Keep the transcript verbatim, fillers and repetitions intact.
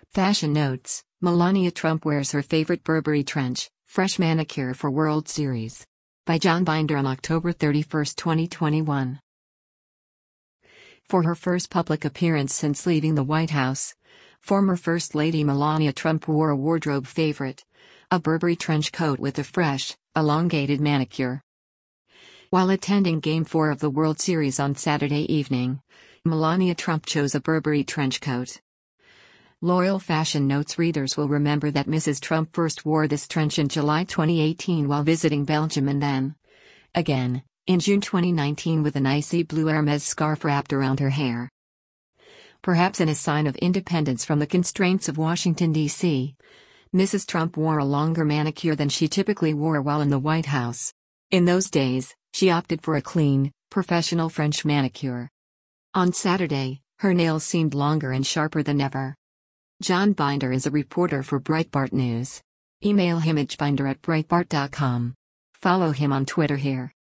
Fashion notes: Melania Trump wears her favorite Burberry trench, fresh manicure for World Series. By John Binder on October thirty-first, twenty twenty-one. For her first public appearance since leaving the White House, former First Lady Melania Trump wore a wardrobe favorite, a Burberry trench coat with a fresh, elongated manicure. While attending Game four of the World Series on Saturday evening, Melania Trump chose a Burberry trench coat. Loyal Fashion Notes readers will remember that Missus Trump first wore this trench in July twenty eighteen while visiting Belgium, and then again in June twenty nineteen with an icy blue Hermes scarf wrapped around her hair. Perhaps in a sign of independence from the constraints of Washington, D C, Missus Trump wore a longer manicure than she typically wore while in the White House. In those days, she opted for a clean, professional French manicure. On Saturday, her nails seemed longer and sharper than ever. John Binder is a reporter for Breitbart News. Email him at binder at breitbart dot com. Follow him on Twitter here.